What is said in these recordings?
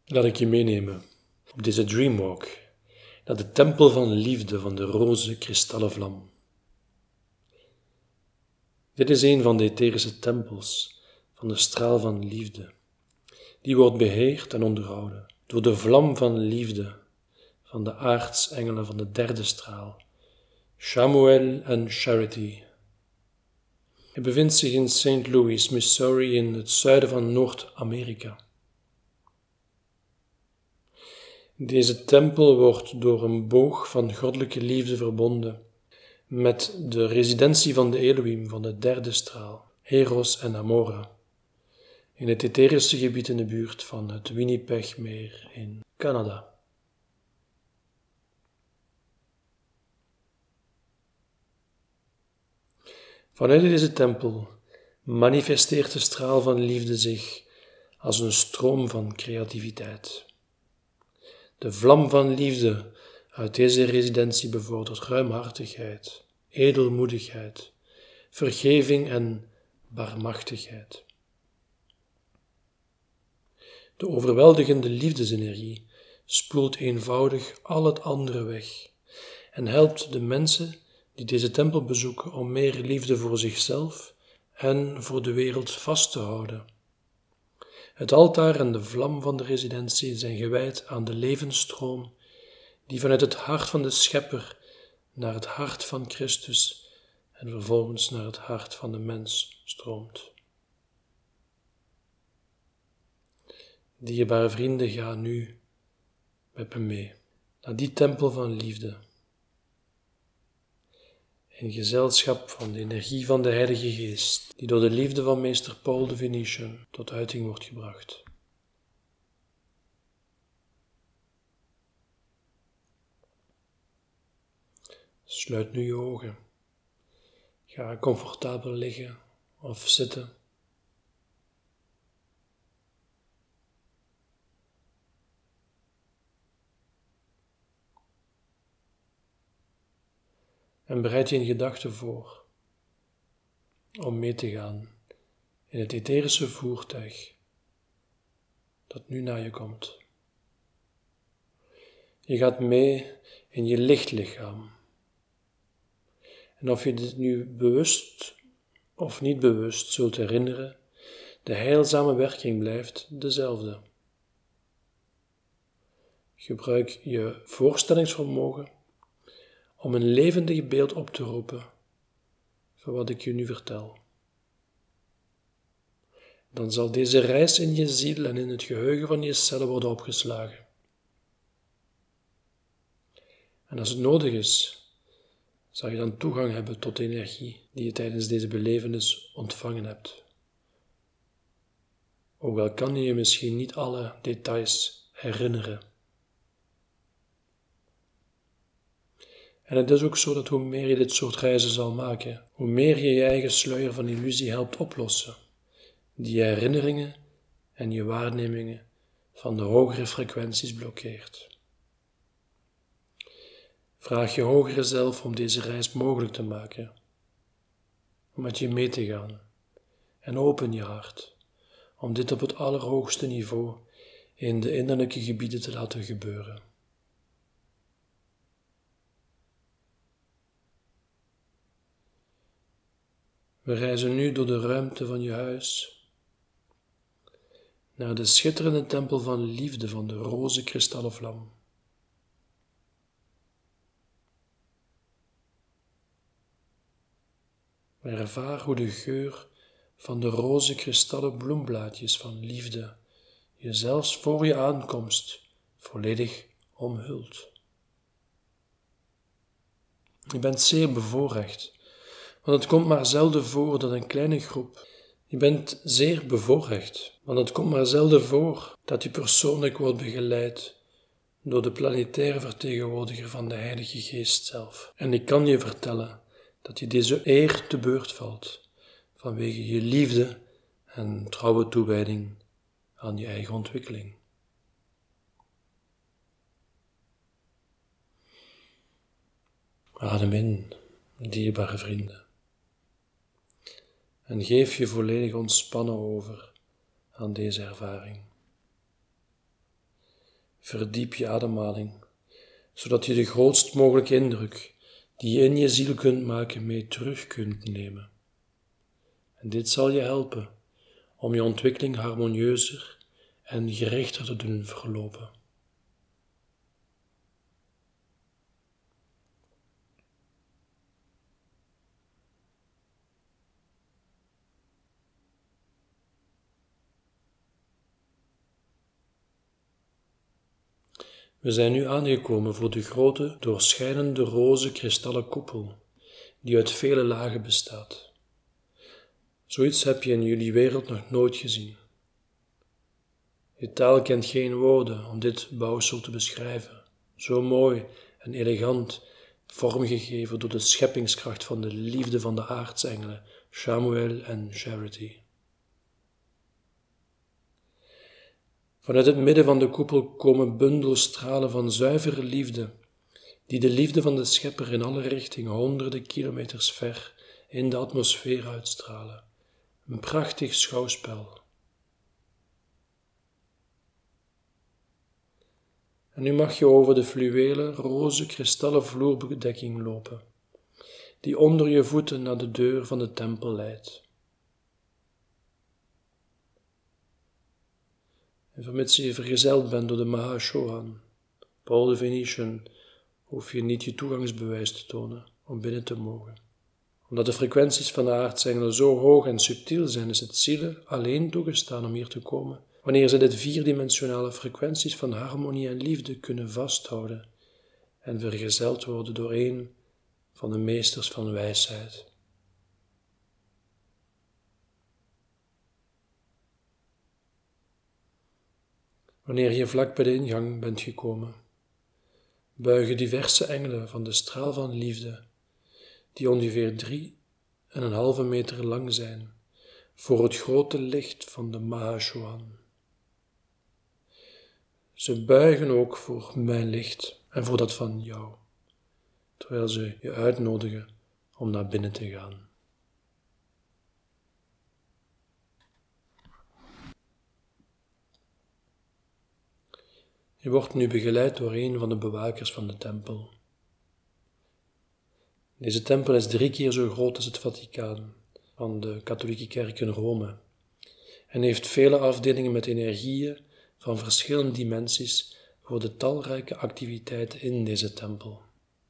Laat ik je meenemen op deze dreamwalk naar de tempel van liefde van de roze kristallen vlam. Dit is een van de etherische tempels van de straal van liefde. Die wordt beheerd en onderhouden door de vlam van liefde van de aartsengelen van de derde straal, Shamuel en Charity. Hij bevindt zich in St. Louis, Missouri, in het zuiden van Noord-Amerika. Deze tempel wordt door een boog van goddelijke liefde verbonden met de residentie van de Elohim van de derde straal, Eros en Amora, in het etherische gebied in de buurt van het Winnipegmeer in Canada. Vanuit deze tempel manifesteert de straal van liefde zich als een stroom van creativiteit. De vlam van liefde uit deze residentie bevordert ruimhartigheid, edelmoedigheid, vergeving en barmachtigheid. De overweldigende liefdesenergie spoelt eenvoudig al het andere weg en helpt de mensen die deze tempel bezoeken om meer liefde voor zichzelf en voor de wereld vast te houden. Het altaar en de vlam van de residentie zijn gewijd aan de levensstroom die vanuit het hart van de Schepper naar het hart van Christus en vervolgens naar het hart van de mens stroomt. Dierbare vrienden, ga nu met me mee naar die tempel van liefde, in gezelschap van de energie van de Heilige Geest, die door de liefde van meester Paul de Venetian tot uiting wordt gebracht. Sluit nu je ogen. Ga comfortabel liggen of zitten. En bereid je in gedachten voor om mee te gaan in het etherische voertuig dat nu naar je komt. Je gaat mee in je lichtlichaam. En of je dit nu bewust of niet bewust zult herinneren, de heilzame werking blijft dezelfde. Gebruik je voorstellingsvermogen om een levendig beeld op te roepen van wat ik je nu vertel. Dan zal deze reis in je ziel en in het geheugen van je cellen worden opgeslagen. En als het nodig is, zal je dan toegang hebben tot de energie die je tijdens deze belevenis ontvangen hebt. Ook al kan je misschien niet alle details herinneren. En het is ook zo dat hoe meer je dit soort reizen zal maken, hoe meer je je eigen sluier van illusie helpt oplossen, die je herinneringen en je waarnemingen van de hogere frequenties blokkeert. Vraag je hogere zelf om deze reis mogelijk te maken, om met je mee te gaan, en open je hart, om dit op het allerhoogste niveau in de innerlijke gebieden te laten gebeuren. We reizen nu door de ruimte van je huis, naar de schitterende tempel van liefde van de roze kristallen vlam. Ervaar hoe de geur van de roze kristallen bloemblaadjes van liefde je zelfs voor je aankomst volledig omhult. Je bent zeer bevoorrecht, want het komt maar zelden voor dat een kleine groep. Je bent zeer bevoorrecht, want het komt maar zelden voor dat je persoonlijk wordt begeleid door de planetaire vertegenwoordiger van de Heilige Geest zelf. En ik kan je vertellen dat je deze eer te beurt valt, vanwege je liefde en trouwe toewijding aan je eigen ontwikkeling. Adem in, dierbare vrienden, en geef je volledig ontspannen over aan deze ervaring. Verdiep je ademhaling, zodat je de grootst mogelijke indruk die je in je ziel kunt maken mee terug kunt nemen. En dit zal je helpen om je ontwikkeling harmonieuzer en gerichter te doen verlopen. We zijn nu aangekomen voor de grote, doorschijnende roze kristallen koepel, die uit vele lagen bestaat. Zoiets heb je in jullie wereld nog nooit gezien. Je taal kent geen woorden om dit bouwsel te beschrijven. Zo mooi en elegant, vormgegeven door de scheppingskracht van de liefde van de aartsengelen, Chamuel en Charity. Vanuit het midden van de koepel komen bundelstralen van zuivere liefde, die de liefde van de Schepper in alle richtingen honderden kilometers ver in de atmosfeer uitstralen. Een prachtig schouwspel. En nu mag je over de fluwelen, roze kristallen vloerbedekking lopen, die onder je voeten naar de deur van de tempel leidt. En vermits je vergezeld bent door de Mahashohan, Paul de Venetian, hoef je niet je toegangsbewijs te tonen om binnen te mogen. Omdat de frequenties van de aartsengelen zo hoog en subtiel zijn, is het zielen alleen toegestaan om hier te komen, wanneer ze dit vierdimensionale frequenties van harmonie en liefde kunnen vasthouden en vergezeld worden door een van de meesters van wijsheid. Wanneer je vlak bij de ingang bent gekomen, buigen diverse engelen van de straal van liefde, die ongeveer 3,5 meter lang zijn, voor het grote licht van de Mahashohan. Ze buigen ook voor mijn licht en voor dat van jou, terwijl ze je uitnodigen om naar binnen te gaan. Je wordt nu begeleid door een van de bewakers van de tempel. Deze tempel is 3 keer zo groot als het Vaticaan van de katholieke kerk in Rome en heeft vele afdelingen met energieën van verschillende dimensies voor de talrijke activiteiten in deze tempel.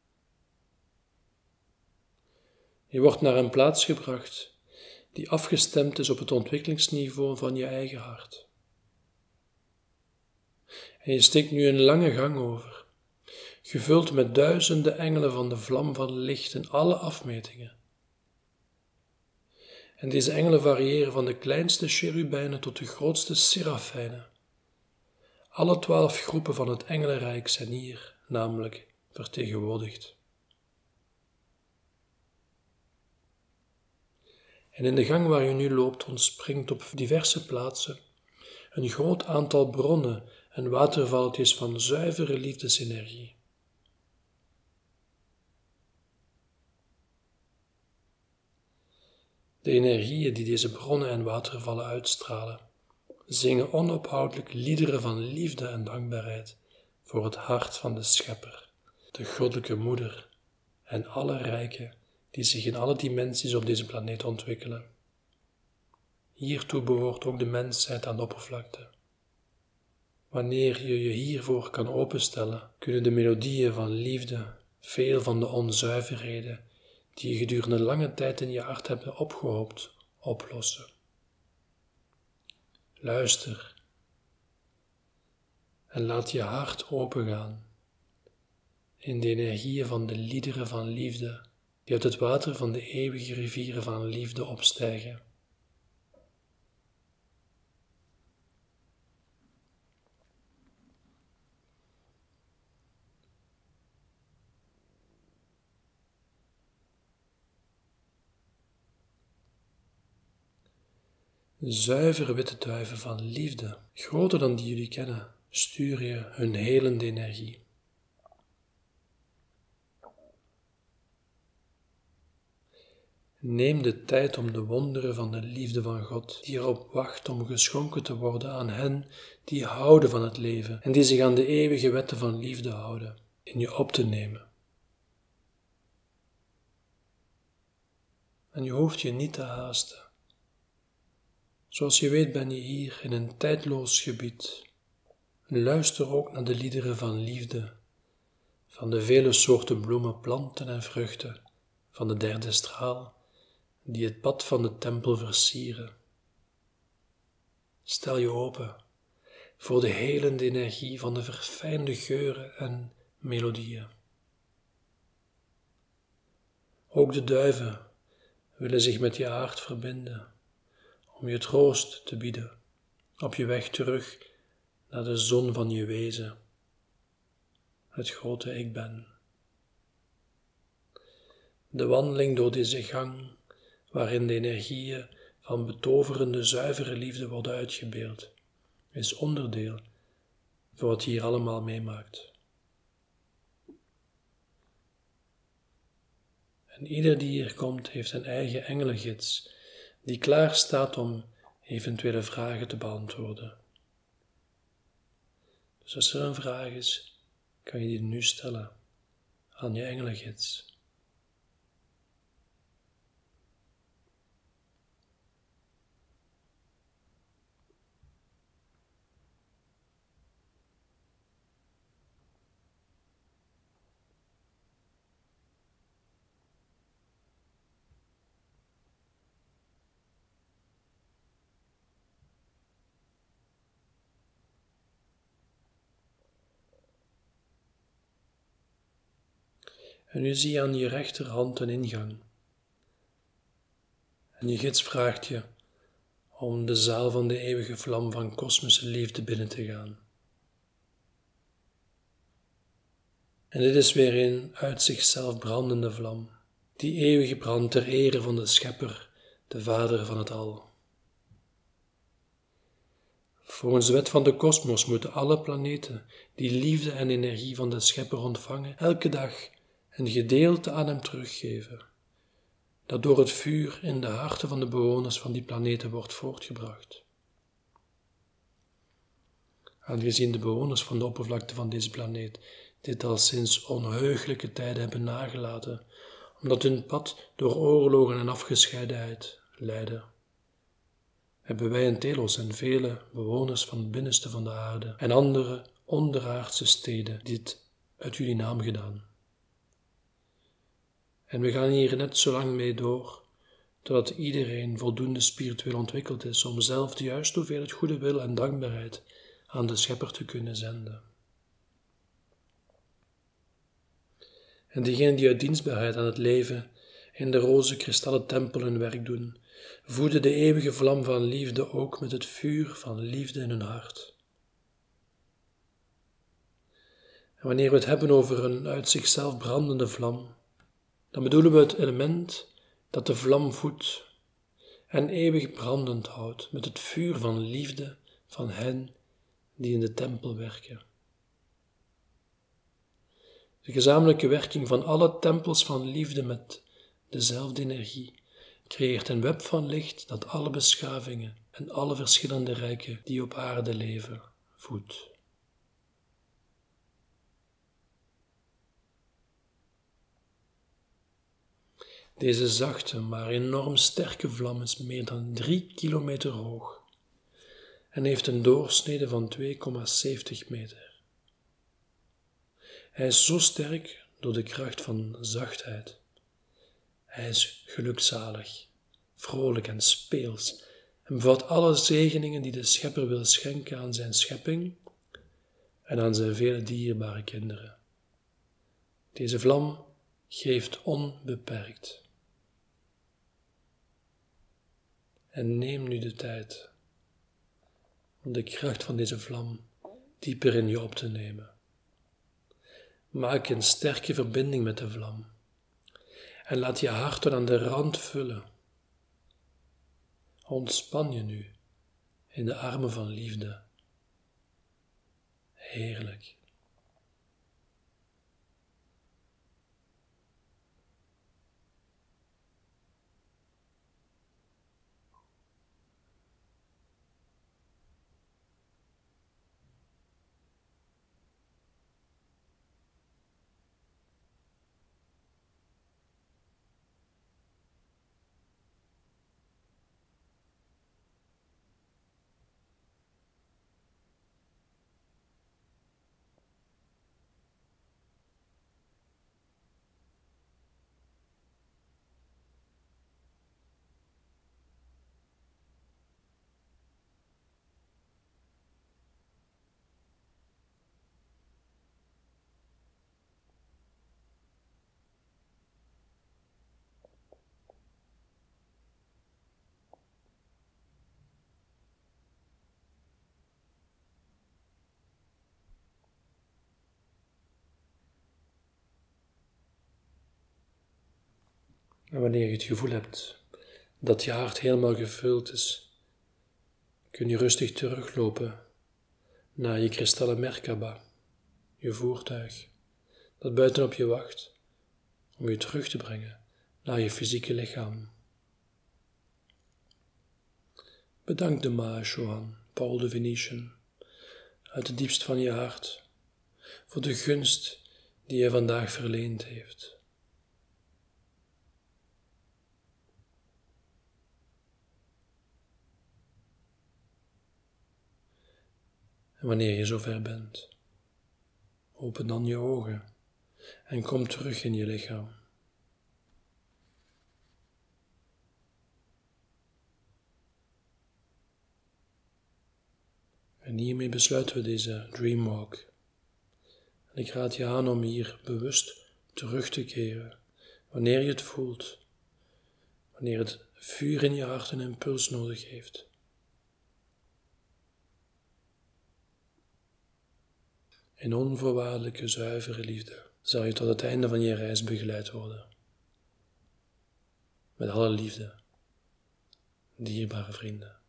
Je wordt naar een plaats gebracht die afgestemd is op het ontwikkelingsniveau van je eigen hart. En je steekt nu een lange gang over, gevuld met duizenden engelen van de vlam van licht in alle afmetingen. En deze engelen variëren van de kleinste cherubijnen tot de grootste serafijnen. Alle 12 groepen van het engelenrijk zijn hier, namelijk, vertegenwoordigd. En in de gang waar je nu loopt ontspringt op diverse plaatsen een groot aantal bronnen en watervalletjes van zuivere liefdesenergie. De energieën die deze bronnen en watervallen uitstralen, zingen onophoudelijk liederen van liefde en dankbaarheid voor het hart van de Schepper, de goddelijke moeder en alle rijken die zich in alle dimensies op deze planeet ontwikkelen. Hiertoe behoort ook de mensheid aan de oppervlakte. Wanneer je je hiervoor kan openstellen, kunnen de melodieën van liefde veel van de onzuiverheden die je gedurende lange tijd in je hart hebt opgehoopt, oplossen. Luister en laat je hart opengaan in de energieën van de liederen van liefde die uit het water van de eeuwige rivieren van liefde opstijgen. Zuivere witte duiven van liefde, groter dan die jullie kennen, sturen je hun helende energie. Neem de tijd om de wonderen van de liefde van God, die erop wacht om geschonken te worden aan hen die houden van het leven en die zich aan de eeuwige wetten van liefde houden, in je op te nemen. En je hoeft je niet te haasten. Zoals je weet ben je hier in een tijdloos gebied. Luister ook naar de liederen van liefde, van de vele soorten bloemen, planten en vruchten, van de derde straal, die het pad van de tempel versieren. Stel je open voor de helende energie van de verfijnde geuren en melodieën. Ook de duiven willen zich met je hart verbinden, om je troost te bieden op je weg terug naar de zon van je wezen, het grote Ik Ben. De wandeling door deze gang, waarin de energieën van betoverende, zuivere liefde worden uitgebeeld, is onderdeel van wat je hier allemaal meemaakt. En ieder die hier komt heeft een eigen engelengids, die klaar staat om eventuele vragen te beantwoorden. Dus als er een vraag is, kan je die nu stellen aan je engelengids. En nu zie je aan je rechterhand een ingang. En je gids vraagt je om de zaal van de eeuwige vlam van kosmische liefde binnen te gaan. En dit is weer een uit zichzelf brandende vlam, die eeuwig brandt ter ere van de Schepper, de Vader van het Al. Volgens de wet van de kosmos moeten alle planeten die liefde en energie van de Schepper ontvangen, elke dag een gedeelte aan hem teruggeven, dat door het vuur in de harten van de bewoners van die planeten wordt voortgebracht. Aangezien de bewoners van de oppervlakte van deze planeet dit al sinds onheugelijke tijden hebben nagelaten, omdat hun pad door oorlogen en afgescheidenheid leidde, hebben wij in Telos en vele bewoners van het binnenste van de aarde en andere onderaardse steden dit uit jullie naam gedaan. En we gaan hier net zo lang mee door, totdat iedereen voldoende spiritueel ontwikkeld is om zelf de juiste hoeveelheid goede wil en dankbaarheid aan de Schepper te kunnen zenden. En diegenen die uit dienstbaarheid aan het leven in de roze kristallen tempel hun werk doen, voeden de eeuwige vlam van liefde ook met het vuur van liefde in hun hart. En wanneer we het hebben over een uit zichzelf brandende vlam, dan bedoelen we het element dat de vlam voedt en eeuwig brandend houdt met het vuur van liefde van hen die in de tempel werken. De gezamenlijke werking van alle tempels van liefde met dezelfde energie creëert een web van licht dat alle beschavingen en alle verschillende rijken die op aarde leven voedt. Deze zachte, maar enorm sterke vlam is meer dan 3 kilometer hoog en heeft een doorsnede van 2,70 meter. Hij is zo sterk door de kracht van zachtheid. Hij is gelukzalig, vrolijk en speels en bevat alle zegeningen die de Schepper wil schenken aan zijn schepping en aan zijn vele dierbare kinderen. Deze vlam geeft onbeperkt. En neem nu de tijd om de kracht van deze vlam dieper in je op te nemen. Maak een sterke verbinding met de vlam en laat je hart tot aan de rand vullen. Ontspan je nu in de armen van liefde. Heerlijk. En wanneer je het gevoel hebt dat je hart helemaal gevuld is, kun je rustig teruglopen naar je kristallen Merkaba, je voertuig, dat buitenop je wacht om je terug te brengen naar je fysieke lichaam. Bedank de Mahashohan, Paul de Venetian, uit het diepst van je hart, voor de gunst die hij vandaag verleend heeft. En wanneer je zover bent, open dan je ogen en kom terug in je lichaam. En hiermee besluiten we deze Dreamwalk. En ik raad je aan om hier bewust terug te keren, wanneer je het voelt, wanneer het vuur in je hart een impuls nodig heeft. In onvoorwaardelijke, zuivere liefde zal je tot het einde van je reis begeleid worden. Met alle liefde, dierbare vrienden.